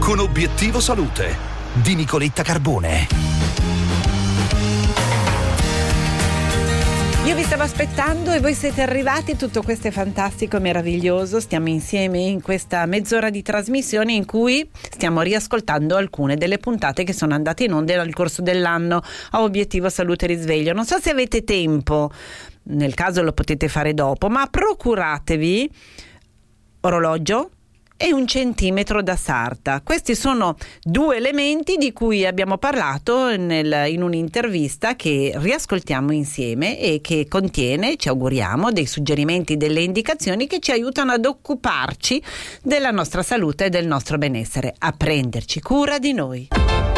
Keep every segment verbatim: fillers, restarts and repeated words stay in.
con Obiettivo Salute di Nicoletta Carbone. Io vi stavo aspettando e voi siete arrivati, tutto questo è fantastico e meraviglioso. Stiamo insieme in questa mezz'ora di trasmissione in cui stiamo riascoltando alcune delle puntate che sono andate in onda nel corso dell'anno a Obiettivo Salute Risveglio. Non so se avete tempo, nel caso lo potete fare dopo, ma procuratevi orologio e un centimetro da sarta. Questi sono due elementi di cui abbiamo parlato nel, in un'intervista che riascoltiamo insieme e che contiene, ci auguriamo, dei suggerimenti, delle indicazioni che ci aiutano ad occuparci della nostra salute e del nostro benessere, a prenderci cura di noi.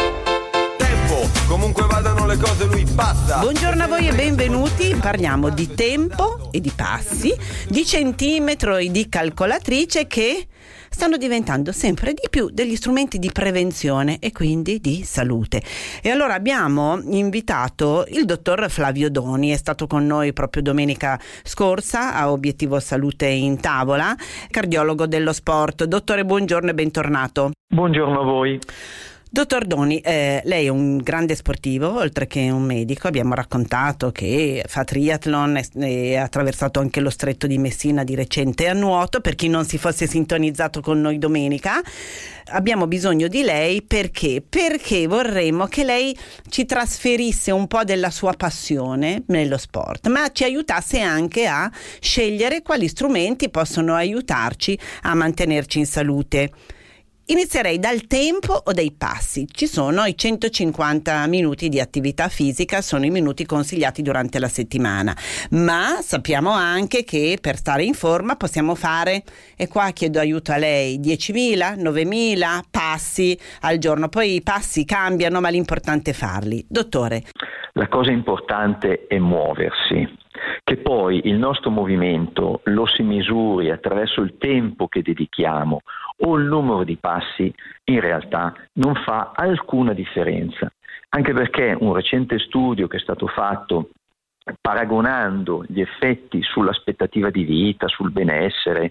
Comunque vadano le cose, lui passa. Buongiorno a voi e benvenuti. Parliamo di tempo e di passi, di centimetro e di calcolatrice che stanno diventando sempre di più degli strumenti di prevenzione e quindi di salute. E allora abbiamo invitato il dottor Flavio Doni, è stato con noi proprio domenica scorsa a Obiettivo Salute in Tavola, cardiologo dello sport. Dottore, buongiorno e bentornato. Buongiorno a voi. Dottor Doni, eh, lei è un grande sportivo, oltre che un medico. Abbiamo raccontato che fa triathlon e ha attraversato anche lo stretto di Messina di recente a nuoto, per chi non si fosse sintonizzato con noi domenica. Abbiamo bisogno di lei perché? Perché vorremmo che lei ci trasferisse un po' della sua passione nello sport, ma ci aiutasse anche a scegliere quali strumenti possono aiutarci a mantenerci in salute. Inizierei dal tempo o dai passi. Ci sono i centocinquanta minuti di attività fisica, sono i minuti consigliati durante la settimana, ma sappiamo anche che per stare in forma possiamo fare, e qua chiedo aiuto a lei, diecimila, novemila passi al giorno. Poi i passi cambiano, ma l'importante è farli. Dottore. La cosa importante è muoversi, che poi il nostro movimento lo si misuri attraverso il tempo che dedichiamo o il numero di passi, in realtà non fa alcuna differenza, anche perché un recente studio che è stato fatto paragonando gli effetti sull'aspettativa di vita, sul benessere,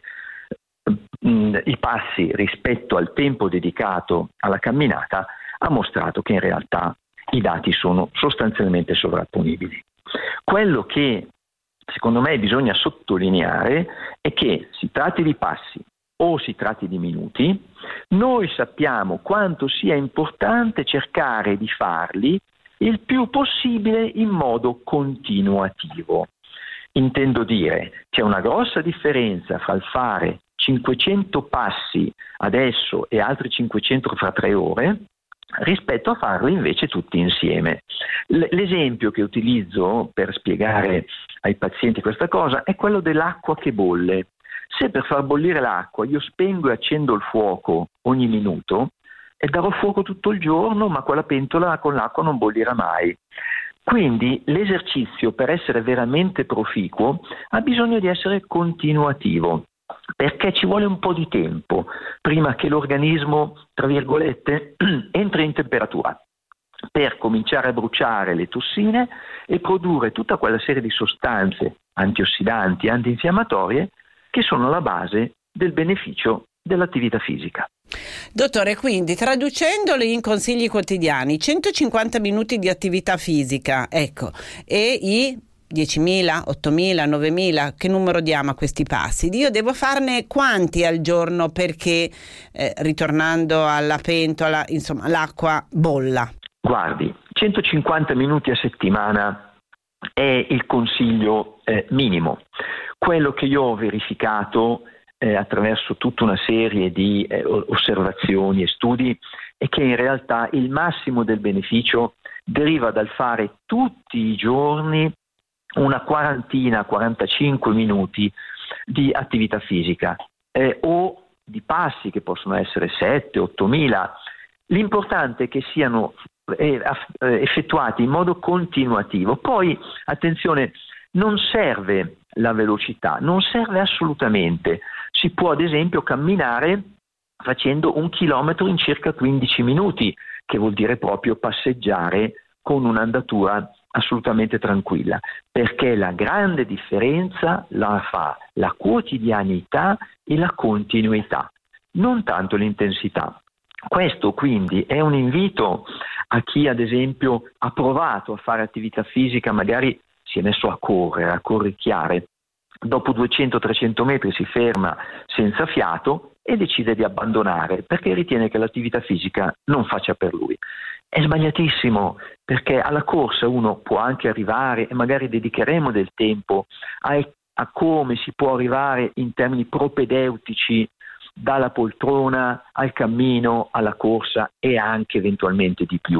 mh, i passi rispetto al tempo dedicato alla camminata, ha mostrato che in realtà i dati sono sostanzialmente sovrapponibili. Quello che secondo me bisogna sottolineare è che si tratti di passi o si tratti di minuti, noi sappiamo quanto sia importante cercare di farli il più possibile in modo continuativo. Intendo dire, c'è una grossa differenza fra il fare cinquecento passi adesso e altri cinquecento fra tre ore rispetto a farli invece tutti insieme. L- l'esempio che utilizzo per spiegare ai pazienti questa cosa è quello dell'acqua che bolle. Se per far bollire l'acqua io spengo e accendo il fuoco ogni minuto e darò fuoco tutto il giorno, ma quella pentola con l'acqua non bollirà mai. Quindi l'esercizio, per essere veramente proficuo, ha bisogno di essere continuativo, perché ci vuole un po' di tempo prima che l'organismo, tra virgolette, entri in temperatura per cominciare a bruciare le tossine e produrre tutta quella serie di sostanze antiossidanti, antinfiammatorie che sono la base del beneficio dell'attività fisica. Dottore, quindi traducendoli in consigli quotidiani, centocinquanta minuti di attività fisica, ecco, e i diecimila, ottomila, novemila, che numero diamo a questi passi? Io devo farne quanti al giorno perché, eh, ritornando alla pentola, insomma, l'acqua bolla? Guardi, centocinquanta minuti a settimana è il consiglio eh, minimo. Quello che io ho verificato eh, attraverso tutta una serie di eh, osservazioni e studi è che in realtà il massimo del beneficio deriva dal fare tutti i giorni una quarantina, quarantacinque minuti di attività fisica eh, o di passi che possono essere sette, ottomila. L'importante è che siano eh, effettuati in modo continuativo. Poi, attenzione, non serve la velocità, non serve assolutamente. Si può ad esempio camminare facendo un chilometro in circa quindici minuti, che vuol dire proprio passeggiare con un'andatura assolutamente tranquilla, perché la grande differenza la fa la quotidianità e la continuità, non tanto l'intensità. Questo quindi è un invito a chi ad esempio ha provato a fare attività fisica, magari si è messo a correre, a corricchiare, dopo duecento trecento metri si ferma senza fiato e decide di abbandonare perché ritiene che l'attività fisica non faccia per lui. È sbagliatissimo, perché alla corsa uno può anche arrivare, e magari dedicheremo del tempo a, a come si può arrivare in termini propedeutici dalla poltrona al cammino, alla corsa e anche eventualmente di più.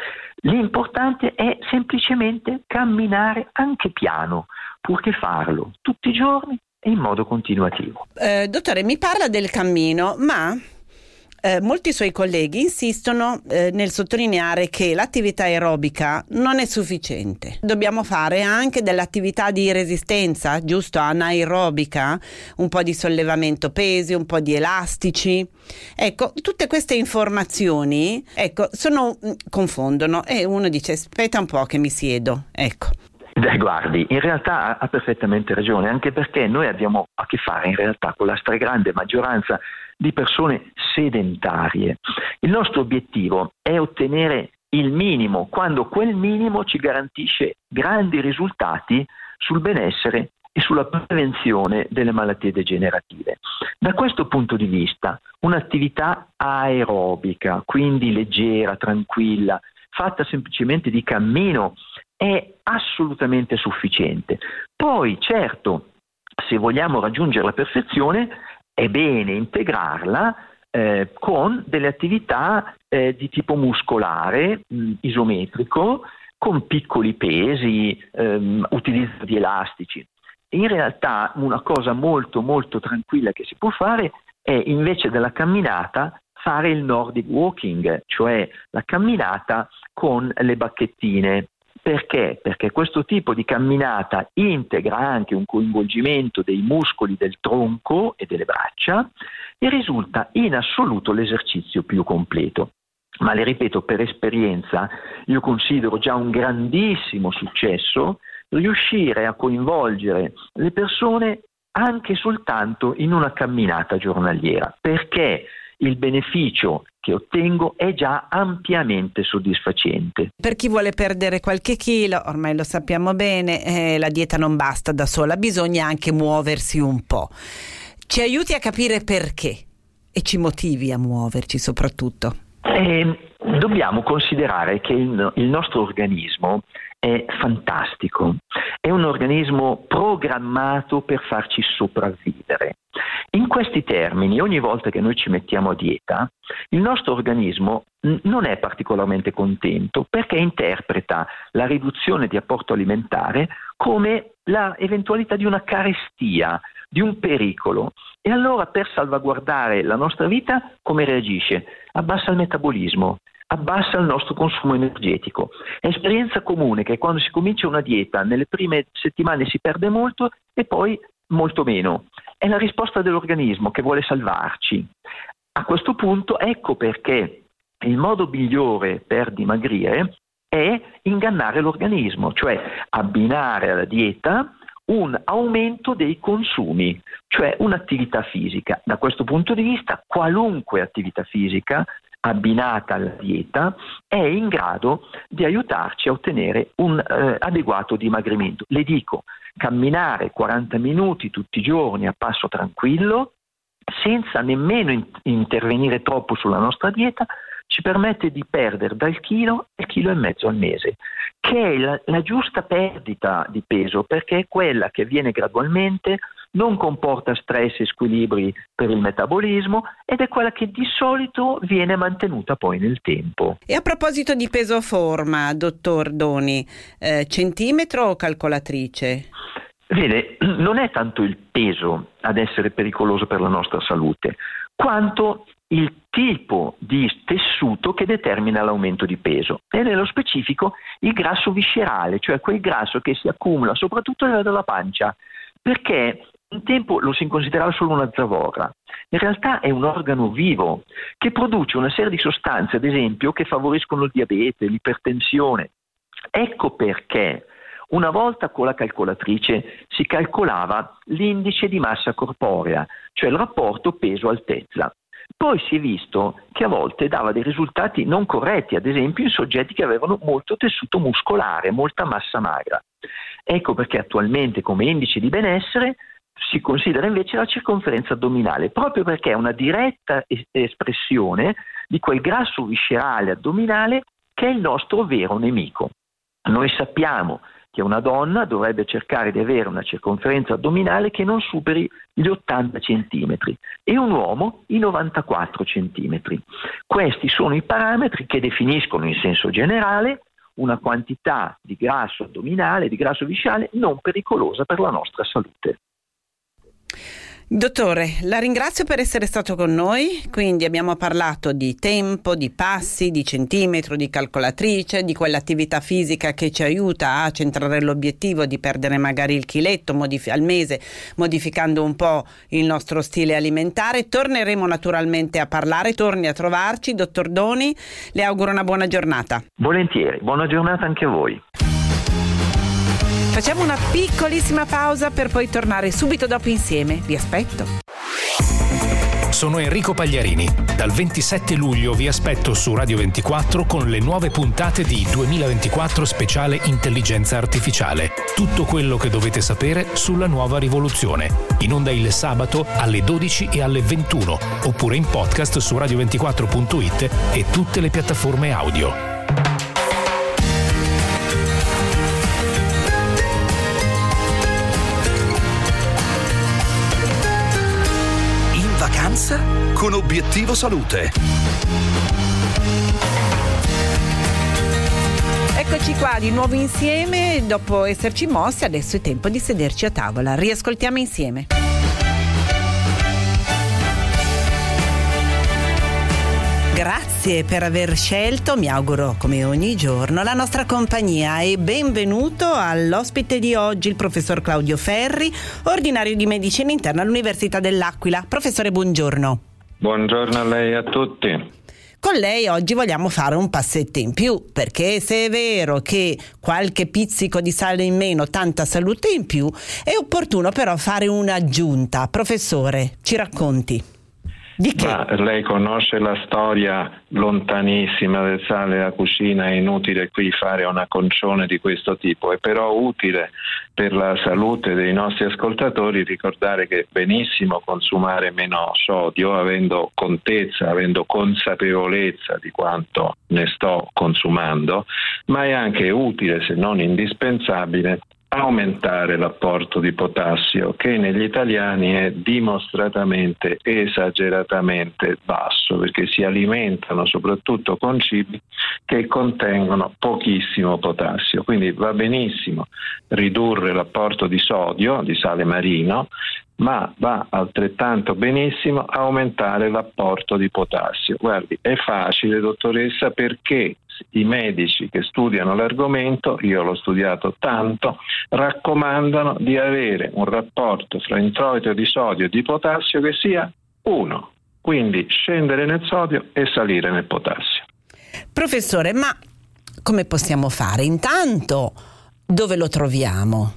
L'importante è semplicemente camminare anche piano, purché farlo tutti i giorni e in modo continuativo. Eh, dottore, mi parla del cammino, ma eh, molti suoi colleghi insistono eh, nel sottolineare che l'attività aerobica non è sufficiente. Dobbiamo fare anche dell'attività di resistenza, giusto? Anaerobica, un po' di sollevamento pesi, un po' di elastici. Ecco, tutte queste informazioni, ecco, sono confondono e uno dice aspetta un po' che mi siedo, ecco. Beh, guardi, in realtà ha perfettamente ragione, anche perché noi abbiamo a che fare in realtà con la stragrande maggioranza di persone sedentarie. Il nostro obiettivo è ottenere il minimo, quando quel minimo ci garantisce grandi risultati sul benessere e sulla prevenzione delle malattie degenerative. Da questo punto di vista, un'attività aerobica, quindi leggera, tranquilla, fatta semplicemente di cammino, è assolutamente sufficiente. Poi, certo, se vogliamo raggiungere la perfezione, è bene integrarla eh, con delle attività eh, di tipo muscolare, mh, isometrico, con piccoli pesi, ehm, utilizzo di elastici. In realtà una cosa molto molto tranquilla che si può fare è, invece della camminata, fare il Nordic walking, cioè la camminata con le bacchettine. Perché? Perché questo tipo di camminata integra anche un coinvolgimento dei muscoli del tronco e delle braccia e risulta in assoluto l'esercizio più completo. Ma le ripeto, per esperienza, io considero già un grandissimo successo riuscire a coinvolgere le persone anche soltanto in una camminata giornaliera, perché il beneficio che ottengo è già ampiamente soddisfacente. Per chi vuole perdere qualche chilo, ormai lo sappiamo bene, eh, la dieta non basta da sola, bisogna anche muoversi un po'. Ci aiuti a capire perché e ci motivi a muoverci soprattutto. Eh, dobbiamo considerare che il, il nostro organismo è fantastico, è un organismo programmato per farci sopravvivere. In questi termini, ogni volta che noi ci mettiamo a dieta, il nostro organismo n- non è particolarmente contento perché interpreta la riduzione di apporto alimentare come la eventualità di una carestia, di un pericolo. E allora, per salvaguardare la nostra vita, come reagisce? Abbassa il metabolismo, abbassa il nostro consumo energetico. È esperienza comune che quando si comincia una dieta, nelle prime settimane si perde molto e poi molto meno. È la risposta dell'organismo che vuole salvarci. A questo punto ecco perché il modo migliore per dimagrire è ingannare l'organismo, cioè abbinare alla dieta un aumento dei consumi, cioè un'attività fisica. Da questo punto di vista, qualunque attività fisica abbinata alla dieta è in grado di aiutarci a ottenere un eh, adeguato dimagrimento. Le dico, camminare quaranta minuti tutti i giorni a passo tranquillo, senza nemmeno in- intervenire troppo sulla nostra dieta, ci permette di perdere dal chilo al chilo e mezzo al mese, che è la, la giusta perdita di peso, perché è quella che avviene gradualmente, non comporta stress e squilibri per il metabolismo ed è quella che di solito viene mantenuta poi nel tempo. E a proposito di peso forma, dottor Doni, eh, centimetro o calcolatrice? Vede, non è tanto il peso ad essere pericoloso per la nostra salute, quanto il tipo di tessuto che determina l'aumento di peso e nello specifico il grasso viscerale, cioè quel grasso che si accumula soprattutto a livello della pancia, perché un tempo lo si considerava solo una zavorra. In realtà è un organo vivo che produce una serie di sostanze, ad esempio, che favoriscono il diabete, l'ipertensione. Ecco perché una volta con la calcolatrice si calcolava l'indice di massa corporea, cioè il rapporto peso-altezza. Poi si è visto che a volte dava dei risultati non corretti, ad esempio in soggetti che avevano molto tessuto muscolare, molta massa magra. Ecco perché attualmente come indice di benessere si considera invece la circonferenza addominale, proprio perché è una diretta es- espressione di quel grasso viscerale addominale che è il nostro vero nemico. Noi sappiamo che una donna dovrebbe cercare di avere una circonferenza addominale che non superi gli ottanta centimetri e un uomo i novantaquattro centimetri. Questi sono i parametri che definiscono in senso generale una quantità di grasso addominale, di grasso viscerale non pericolosa per la nostra salute. Dottore, la ringrazio per essere stato con noi. Quindi abbiamo parlato di tempo, di passi, di centimetro, di calcolatrice, di quell'attività fisica che ci aiuta a centrare l'obiettivo di perdere magari il chiletto modif- al mese, modificando un po' il nostro stile alimentare. Torneremo naturalmente a parlare, torni a trovarci, dottor Doni. Le auguro una buona giornata. Volentieri, buona giornata anche a voi. Facciamo una piccolissima pausa per poi tornare subito dopo insieme. Vi aspetto. Sono Enrico Pagliarini. Dal ventisette luglio vi aspetto su Radio ventiquattro con le nuove puntate di duemilaventiquattro speciale Intelligenza Artificiale. Tutto quello che dovete sapere sulla nuova rivoluzione. In onda il sabato alle dodici e alle ventuno, oppure in podcast su radio ventiquattro punto it e tutte le piattaforme audio. Vacanza con Obiettivo Salute. Eccoci qua di nuovo insieme, dopo esserci mossi adesso è tempo di sederci a tavola. Riascoltiamo insieme. Grazie per aver scelto, mi auguro come ogni giorno, la nostra compagnia e benvenuto all'ospite di oggi, il professor Claudio Ferri, ordinario di medicina interna all'Università dell'Aquila. Professore, buongiorno. Buongiorno a lei e a tutti. Con lei oggi vogliamo fare un passetto in più, perché se è vero che qualche pizzico di sale in meno, tanta salute in più, è opportuno però fare un'aggiunta. Professore, ci racconti. Di che? Ma lei conosce la storia lontanissima del sale da cucina, è inutile qui fare una concione di questo tipo, è però utile per la salute dei nostri ascoltatori ricordare che è benissimo consumare meno sodio avendo contezza, avendo consapevolezza di quanto ne sto consumando, ma è anche utile, se non indispensabile, aumentare l'apporto di potassio che negli italiani è dimostratamente esageratamente basso perché si alimentano soprattutto con cibi che contengono pochissimo potassio, quindi va benissimo ridurre l'apporto di sodio, di sale marino, ma va altrettanto benissimo aumentare l'apporto di potassio. Guardi, è facile, dottoressa, perché i medici che studiano l'argomento, io l'ho studiato tanto, raccomandano di avere un rapporto fra introito di sodio e di potassio che sia uno, quindi scendere nel sodio e salire nel potassio. Professore, ma come possiamo fare? Intanto, dove lo troviamo?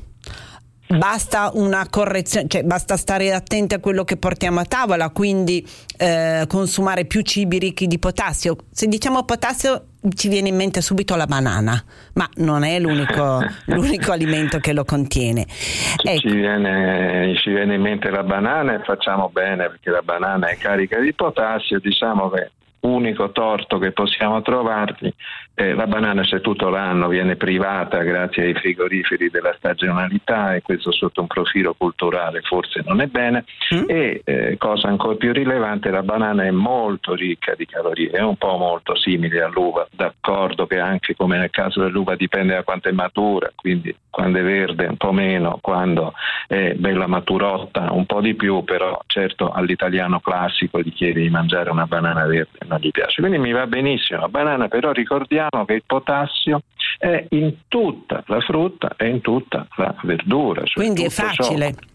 Basta una correzione, cioè basta stare attenti a quello che portiamo a tavola, quindi eh, consumare più cibi ricchi di potassio. Se diciamo potassio ci viene in mente subito la banana, ma non è l'unico, l'unico alimento che lo contiene. Ecco. Ci viene, ci viene in mente la banana e facciamo bene perché la banana è carica di potassio, diciamo che unico torto che possiamo trovarci, eh, la banana se tutto l'anno viene privata grazie ai frigoriferi della stagionalità e questo sotto un profilo culturale forse non è bene mm. e eh, cosa ancora più rilevante, la banana è molto ricca di calorie, è un po' molto simile all'uva, d'accordo che anche come nel caso dell'uva dipende da quanto è matura, quindi quando è verde un po' meno, quando è bella maturotta un po' di più, però certo all'italiano classico gli chiede di mangiare una banana verde, non gli piace, quindi mi va benissimo la banana, però ricordiamo che il potassio è in tutta la frutta e in tutta la verdura. Quindi è facile. Ciò.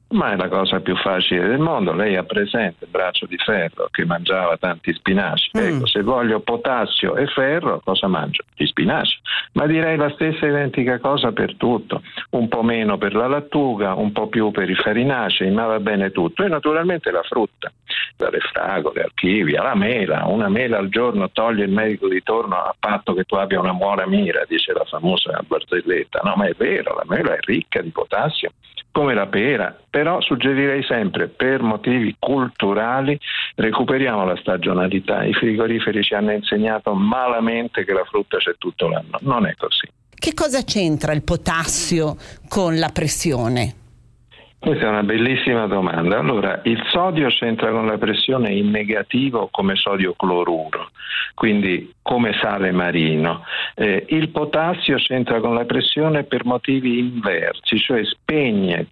ma è la cosa più facile del mondo. Lei ha presente il braccio di ferro che mangiava tanti spinaci? Mm. Ecco, se voglio potassio e ferro, cosa mangio? Gli spinaci. Ma direi la stessa identica cosa per tutto, un po' meno per la lattuga, un po' più per i farinacei, ma va bene tutto. E naturalmente la frutta, dalle fragole, archivia, la mela, una mela al giorno toglie il medico di torno a patto che tu abbia una buona mira, dice la famosa barzelletta. No, ma è vero, la mela è ricca di potassio, come la pera, però suggerirei sempre, per motivi culturali, recuperiamo la stagionalità. I frigoriferi ci hanno insegnato malamente che la frutta c'è tutto l'anno, non è così. Che cosa c'entra il potassio con la pressione? Questa è una bellissima domanda. Allora, il sodio c'entra con la pressione in negativo come sodio cloruro, quindi come sale marino. Eh, il potassio c'entra con la pressione per motivi inversi, cioè spegne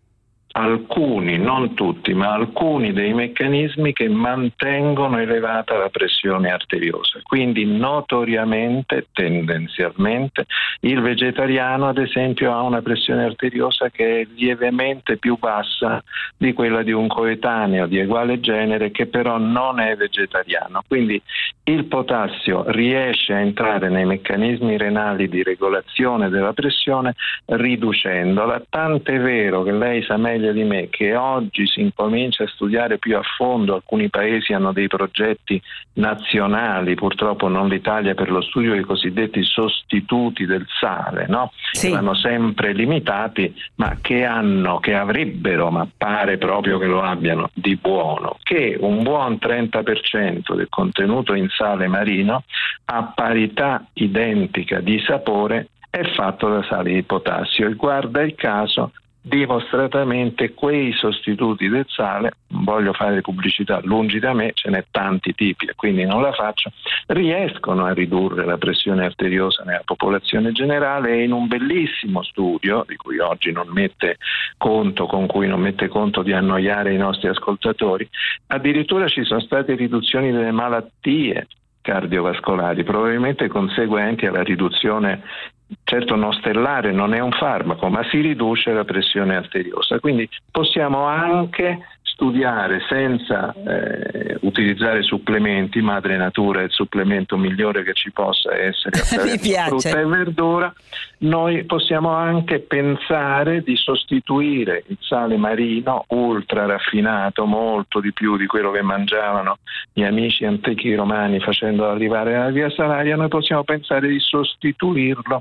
alcuni, non tutti, ma alcuni dei meccanismi che mantengono elevata la pressione arteriosa. Quindi notoriamente, tendenzialmente, il vegetariano ad esempio ha una pressione arteriosa che è lievemente più bassa di quella di un coetaneo di uguale genere che però non è vegetariano. Quindi il potassio riesce a entrare nei meccanismi renali di regolazione della pressione riducendola, tant'è vero che lei sa meglio di me che oggi si incomincia a studiare più a fondo, alcuni paesi hanno dei progetti nazionali, purtroppo non l'Italia, per lo studio dei cosiddetti sostituti del sale, no? Sì. Che vanno sempre limitati, ma che hanno, che avrebbero, ma pare proprio che lo abbiano, di buono, che un buon trenta per cento del contenuto in sale marino a parità identica di sapore è fatto da sali di potassio e guarda il caso dimostratamente quei sostituti del sale, non voglio fare pubblicità, lungi da me, ce n'è tanti tipi e quindi non la faccio, riescono a ridurre la pressione arteriosa nella popolazione generale e in un bellissimo studio di cui oggi non mette conto, con cui non mette conto di annoiare i nostri ascoltatori, addirittura ci sono state riduzioni delle malattie cardiovascolari, probabilmente conseguenti alla riduzione, certo non stellare, non è un farmaco, ma si riduce la pressione arteriosa. Quindi possiamo anche studiare senza eh, utilizzare supplementi, madre natura è il supplemento migliore che ci possa essere attraverso frutta e verdura, noi possiamo anche pensare di sostituire il sale marino ultra raffinato, molto di più di quello che mangiavano gli amici antichi romani facendolo arrivare alla via Salaria, noi possiamo pensare di sostituirlo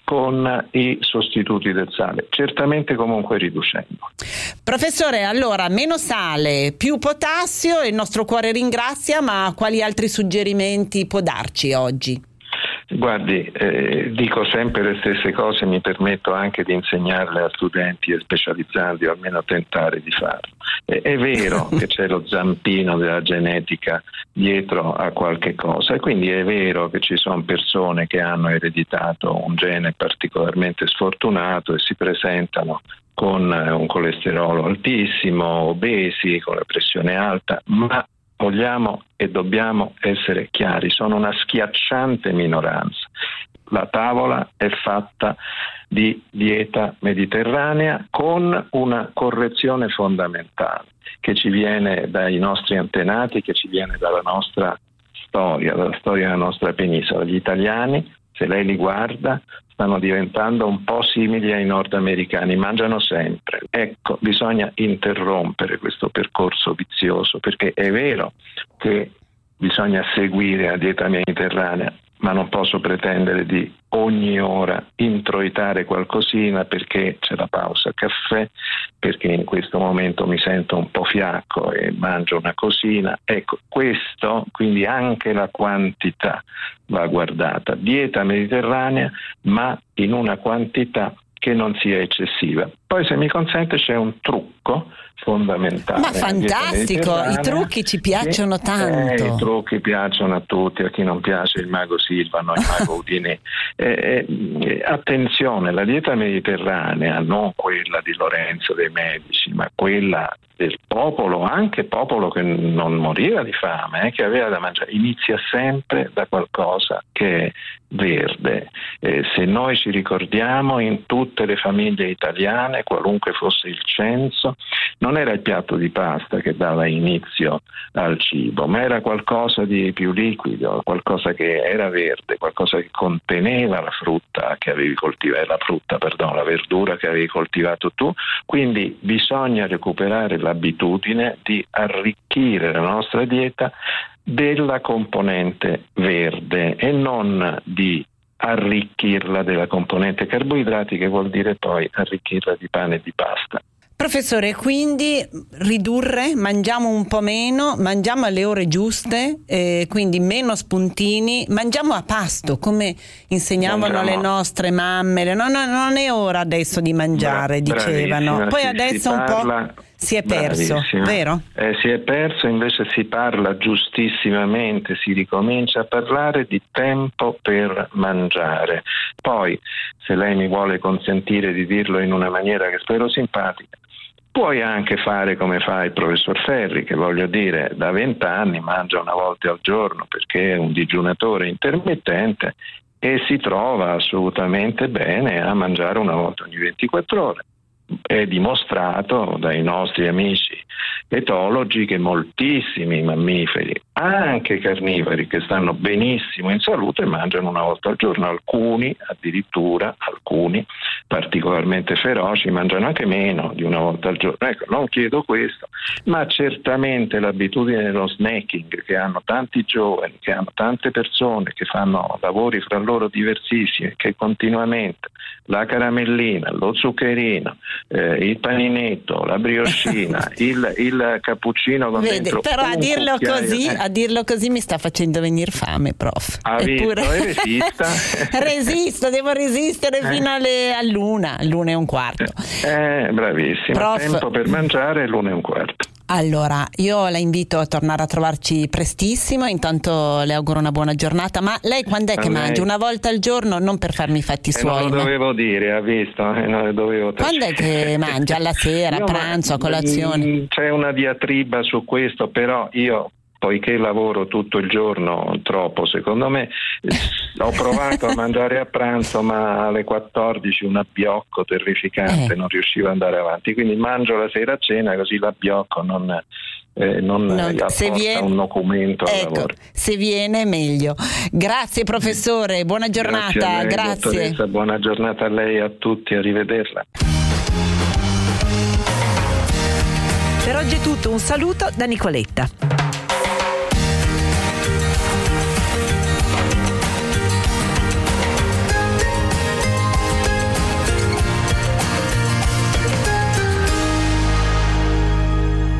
con i sostituti del sale, certamente comunque riducendo. Professore, allora meno sale, più potassio e il nostro cuore ringrazia, ma quali altri suggerimenti può darci oggi? Guardi, eh, dico sempre le stesse cose, mi permetto anche di insegnarle a studenti e specializzandi, o almeno tentare di farlo. Eh, è vero che c'è lo zampino della genetica dietro a qualche cosa e quindi è vero che ci sono persone che hanno ereditato un gene particolarmente sfortunato e si presentano con un colesterolo altissimo, obesi, con la pressione alta, ma vogliamo e dobbiamo essere chiari, sono una schiacciante minoranza. La tavola è fatta di dieta mediterranea con una correzione fondamentale che ci viene dai nostri antenati, che ci viene dalla nostra storia, dalla storia della nostra penisola. Gli italiani, se lei li guarda, stanno diventando un po' simili ai nordamericani, mangiano sempre. Ecco, bisogna interrompere questo percorso vizioso, perché è vero che bisogna seguire la dieta mediterranea, ma non posso pretendere di ogni ora introitare qualcosina perché c'è la pausa caffè, perché in questo momento mi sento un po' fiacco e mangio una cosina. Ecco, questo, quindi anche la quantità va guardata. Dieta mediterranea, ma in una quantità che non sia eccessiva. Poi, se mi consente, c'è un trucco fondamentale. Ma fantastico, i trucchi ci piacciono sì, tanto. Eh, I trucchi piacciono a tutti, a chi non piace il mago Silvano, il mago Udinè. Eh, eh, attenzione, la dieta mediterranea, non quella di Lorenzo dei Medici, ma quella del popolo, anche popolo che non moriva di fame, eh, che aveva da mangiare, inizia sempre da qualcosa che è verde, Eh, se noi ci ricordiamo, in tutte le famiglie italiane, qualunque fosse il censo, non era il piatto di pasta che dava inizio al cibo, ma era qualcosa di più liquido, qualcosa che era verde, qualcosa che conteneva la frutta che avevi coltivato, la frutta, perdono, la verdura che avevi coltivato tu. Quindi bisogna recuperare l'abitudine di arricchire la nostra dieta della componente verde e non di arricchirla della componente carboidrati, che vuol dire poi arricchirla di pane e di pasta. Professore, quindi ridurre, mangiamo un po' meno, mangiamo alle ore giuste, eh, quindi meno spuntini, mangiamo a pasto, come insegnavano mangiamo. le nostre mamme. No, no, non è ora adesso di mangiare, Bra- dicevano. Poi si, adesso si un parla, po' si è perso, bravissima. vero? Eh, si è perso, invece si parla giustissimamente, si ricomincia a parlare di tempo per mangiare. Poi, se lei mi vuole consentire di dirlo in una maniera che spero simpatica, puoi anche fare come fa il professor Ferri, che voglio dire da vent'anni mangia una volta al giorno perché è un digiunatore intermittente e si trova assolutamente bene a mangiare una volta ogni ventiquattro ore. È dimostrato dai nostri amici etologi che moltissimi mammiferi, anche carnivori, che stanno benissimo in salute, mangiano una volta al giorno. Alcuni, addirittura alcuni particolarmente feroci, mangiano anche meno di una volta al giorno. Ecco, non chiedo questo, ma certamente l'abitudine dello snacking che hanno tanti giovani, che hanno tante persone che fanno lavori fra loro diversissimi, che continuamente la caramellina, lo zuccherino, eh, il paninetto, la brioscina, il, il cappuccino con Vede, dentro però a dirlo, così, eh. a dirlo così mi sta facendo venire fame, prof. Ha Eppure... visto, e resista. Resisto, devo resistere eh. fino alle, all'una, l'una e un quarto. Eh, bravissima. Prof... Tempo per mangiare l'una e un quarto. Allora, io la invito a tornare a trovarci prestissimo, intanto le auguro una buona giornata, ma lei quando è che mangia? Una volta al giorno? Non per farmi i fatti eh, suoi. Non lo ma... dovevo dire, ha visto? Eh, non lo dovevo quando è che mangia? Alla sera, a pranzo, a colazione? C'è una diatriba su questo, però io... poiché lavoro tutto il giorno, troppo secondo me, ho provato a mangiare a pranzo, ma alle quattordici un abbiocco terrificante, eh. non riuscivo ad andare avanti, quindi mangio la sera a cena, così l'abbiocco non, eh, non, non apporta viene, un documento al ecco, lavoro. Se viene meglio. Grazie professore, buona giornata. Grazie, grazie. Dottoressa, buona giornata a lei e a tutti, arrivederla. Per oggi è tutto, un saluto da Nicoletta.